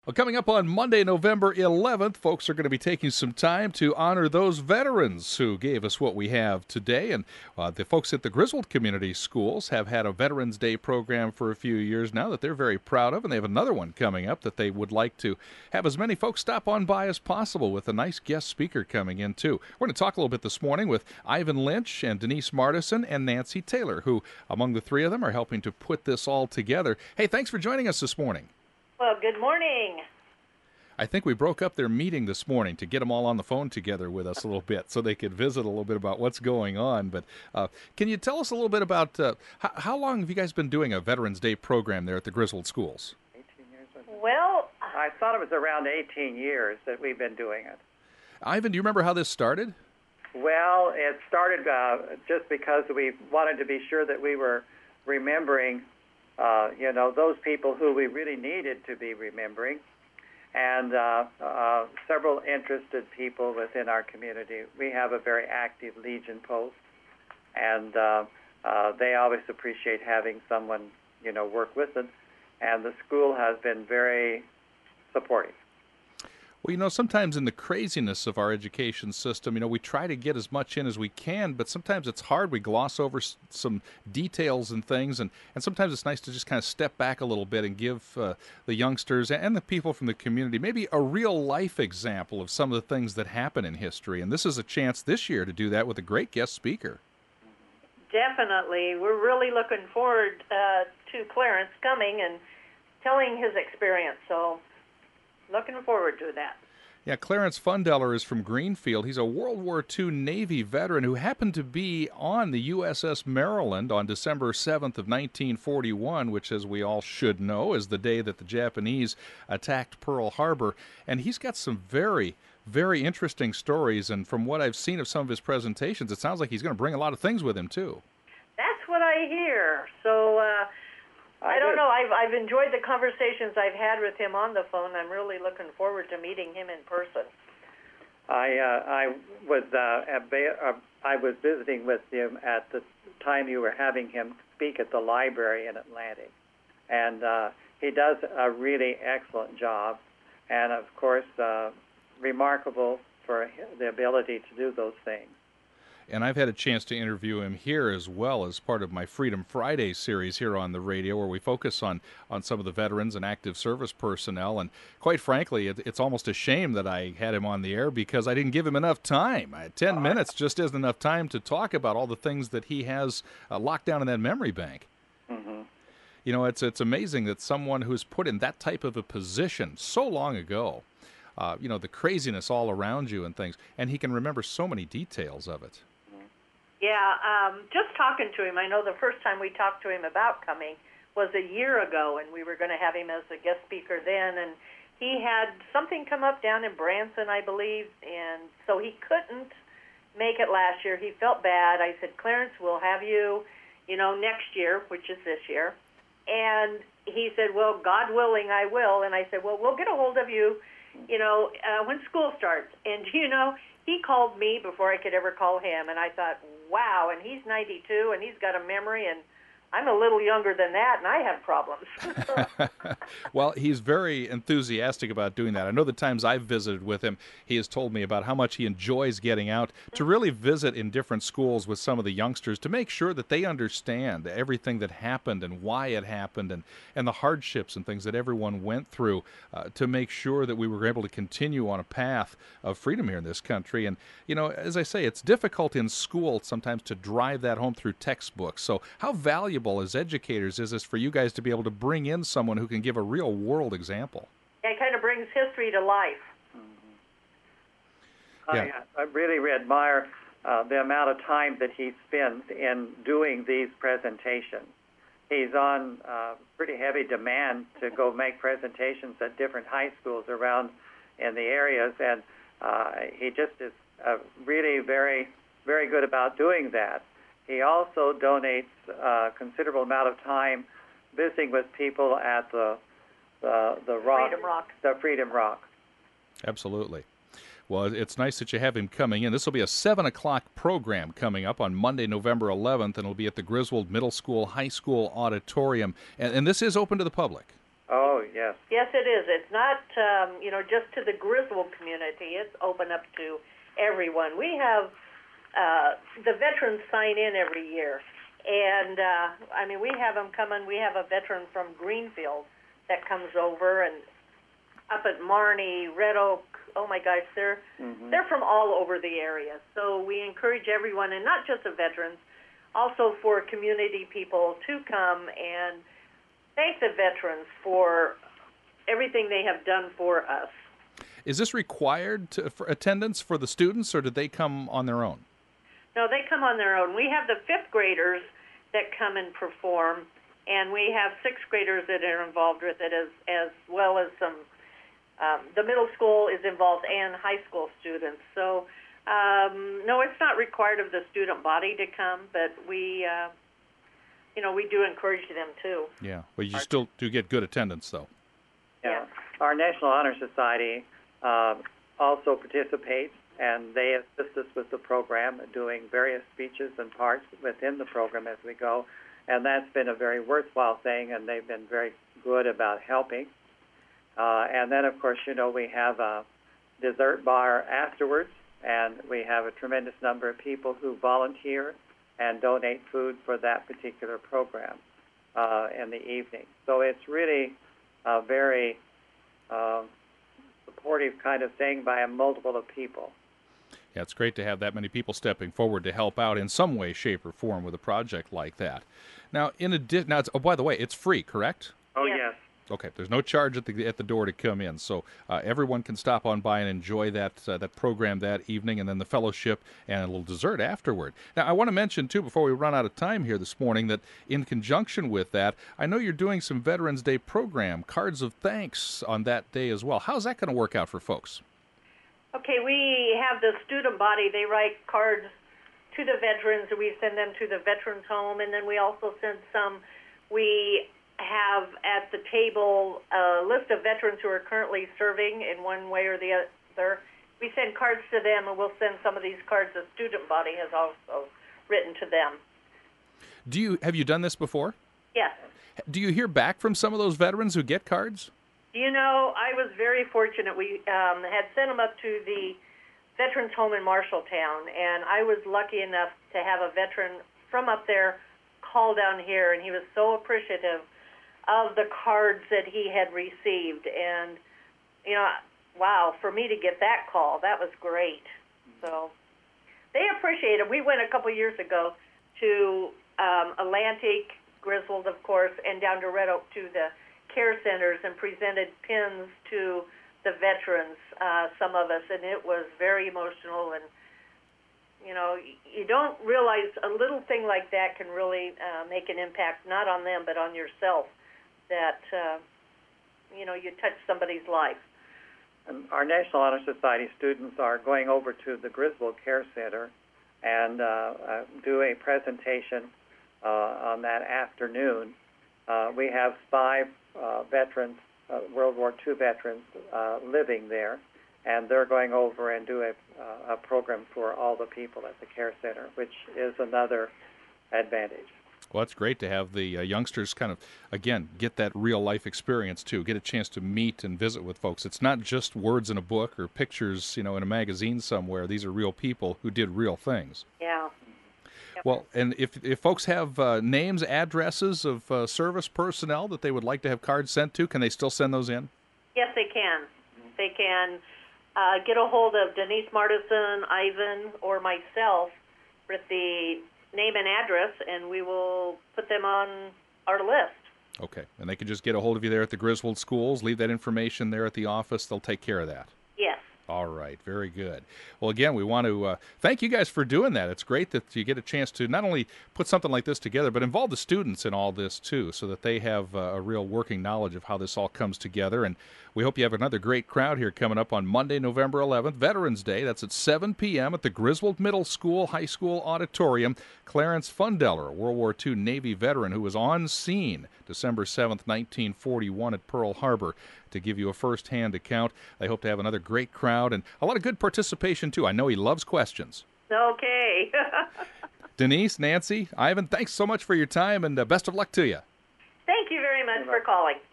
Well, coming up on Monday, November 11th, folks are going to be taking some time to honor those veterans who gave us what we have today. And the folks at the Griswold Community Schools have had a Veterans Day program for a few years now that they're very proud of, and they have another one coming up that they would like to have as many folks stop on by as possible, with a nice guest speaker coming in, too. We're going to talk a little bit this morning with Ivan Lynch and Denise Martison and Nancy Taylor, who, among the three of them, are helping to put this all together. Hey, thanks for joining us this morning. Well, good morning. I think we broke up their meeting this morning to get them all on the phone together with us a little bit so they could visit a little bit about what's going on. But can you tell us a little bit about how long have you guys been doing a Veterans Day program there at the Griswold Schools? 18 years. Well, I thought it was around 18 years that we've been doing it. Ivan, do you remember how this started? Well, it started just because we wanted to be sure that we were remembering, those people who we really needed to be remembering. And several interested people within our community. We have a very active Legion post, and they always appreciate having someone, work with them. And the school has been very supportive. Well, sometimes in the craziness of our education system, we try to get as much in as we can, but sometimes it's hard. We gloss over some details and things, and sometimes it's nice to just kind of step back a little bit and give the youngsters and the people from the community maybe a real-life example of some of the things that happen in history. And this is a chance this year to do that with a great guest speaker. definitely. We're really looking forward to Clarence coming and telling his experience, so looking forward to that. Yeah, Clarence Fundeller is from Greenfield. He's a World War II Navy veteran who happened to be on the USS Maryland on December 7th of 1941, which, as we all should know, is the day that the Japanese attacked Pearl Harbor. And he's got some very, very interesting stories, and from what I've seen of some of his presentations, it sounds like he's going to bring a lot of things with him, too. That's what I hear. So, I don't know. I've enjoyed the conversations I've had with him on the phone. I'm really looking forward to meeting him in person. I was visiting with him at the time you were having him speak at the library in Atlantic, and he does a really excellent job, and of course remarkable for the ability to do those things. And I've had a chance to interview him here as well as part of my Freedom Friday series here on the radio, where we focus on some of the veterans and active service personnel. And quite frankly, it's almost a shame that I had him on the air because I didn't give him enough time. 10 minutes just isn't enough time to talk about all the things that he has locked down in that memory bank. Mm-hmm. You know, it's amazing that someone who's put in that type of a position so long ago, the craziness all around you and things, and he can remember so many details of it. Yeah, just talking to him, I know the first time we talked to him about coming was a year ago, and we were going to have him as a guest speaker then, and he had something come up down in Branson, I believe, and so he couldn't make it last year. He felt bad. I said, Clarence, we'll have you, next year, which is this year. And he said, well, God willing, I will. And I said, well, we'll get a hold of you, when school starts. And, he called me before I could ever call him, and I thought, wow, and he's 92, and he's got a memory, and I'm a little younger than that, and I have problems. Well, he's very enthusiastic about doing that. I know the times I've visited with him, he has told me about how much he enjoys getting out to really visit in different schools with some of the youngsters to make sure that they understand everything that happened and why it happened and the hardships and things that everyone went through to make sure that we were able to continue on a path of freedom here in this country. And, as I say, it's difficult in school sometimes to drive that home through textbooks. So how valuable as educators is this for you guys to be able to bring in someone who can give a real world example? It kind of brings history to life. Mm-hmm. Yeah. I really admire the amount of time that he spends in doing these presentations. He's on pretty heavy demand to go make presentations at different high schools around in the areas, and he just is really very, very good about doing that. He also donates a considerable amount of time visiting with people at the Freedom Rock. Absolutely. Well, it's nice that you have him coming in. This will be a 7 o'clock program coming up on Monday, November 11th, and it'll be at the Griswold Middle School, High School Auditorium. And this is open to the public. Oh, yes. Yes, it is. It's not, just to the Griswold community. It's open up to everyone. We have the veterans sign in every year, and we have them coming. We have a veteran from Greenfield that comes over, and up at Marnie, Red Oak. Oh my gosh, they're from all over the area. So we encourage everyone, and not just the veterans, also for community people to come and thank the veterans for everything they have done for us. Is this required for attendance for the students, or did they come on their own? No, they come on their own. We have the fifth graders that come and perform, and we have sixth graders that are involved with it, as well as some. The middle school is involved, and high school students. So, no, it's not required of the student body to come, but we do encourage them too. Yeah, but you still do get good attendance, though. Yeah. Our National Honor Society also participates, and they assist us with the program, doing various speeches and parts within the program as we go. And that's been a very worthwhile thing, and they've been very good about helping. And then, of course, we have a dessert bar afterwards, and we have a tremendous number of people who volunteer and donate food for that particular program in the evening. So it's really a very supportive kind of thing by a multiple of people. Yeah, it's great to have that many people stepping forward to help out in some way, shape, or form with a project like that. Now, by the way, it's free, correct? Oh, yes. Okay, there's no charge at the door to come in, so everyone can stop on by and enjoy that program that evening, and then the fellowship and a little dessert afterward. Now, I want to mention, too, before we run out of time here this morning, that in conjunction with that, I know you're doing some Veterans Day program, Cards of Thanks, on that day as well. How's that going to work out for folks? Okay, we have the student body. They write cards to the veterans, and we send them to the veterans home, and then we also send some. We have at the table a list of veterans who are currently serving in one way or the other. We send cards to them, and we'll send some of these cards the student body has also written to them. Have you done this before? Yes. Do you hear back from some of those veterans who get cards? I was very fortunate. We had sent them up to the veterans home in Marshalltown, and I was lucky enough to have a veteran from up there call down here, and he was so appreciative of the cards that he had received. And, wow, for me to get that call, that was great. So they appreciate it. We went a couple years ago to Atlantic, Griswold, of course, and down to Red Oak to the care centers and presented pins to the veterans, some of us, and it was very emotional. And, you don't realize a little thing like that can really make an impact, not on them, but on yourself, that, you touch somebody's life. And our National Honor Society students are going over to the Griswold Care Center and do a presentation on that afternoon. We have 5 veterans, World War II veterans, living there, and they're going over and do a program for all the people at the care center, which is another advantage. Well, it's great to have the youngsters kind of, again, get that real-life experience, too, get a chance to meet and visit with folks. It's not just words in a book or pictures, in a magazine somewhere. These are real people who did real things. Yeah. Well, and if folks have names, addresses of service personnel that they would like to have cards sent to, can they still send those in? Yes, they can. They can get a hold of Denise Martison, Ivan, or myself with the name and address, and we will put them on our list. Okay, and they can just get a hold of you there at the Griswold schools, leave that information there at the office. They'll take care of that. Yes. All right, very good. Well, again, we want to thank you guys for doing that. It's great that you get a chance to not only put something like this together, but involve the students in all this, too, so that they have a real working knowledge of how this all comes together. And we hope you have another great crowd here coming up on Monday, November 11th, Veterans Day. That's at 7 p.m. at the Griswold Middle School High School Auditorium. Clarence Fundeller, a World War II Navy veteran who was on scene December 7th, 1941 at Pearl Harbor, to give you a first-hand account. They hope to have another great crowd and a lot of good participation, too. I know he loves questions. Okay. Denise, Nancy, Ivan, thanks so much for your time, and best of luck to you. Thank you very much for calling.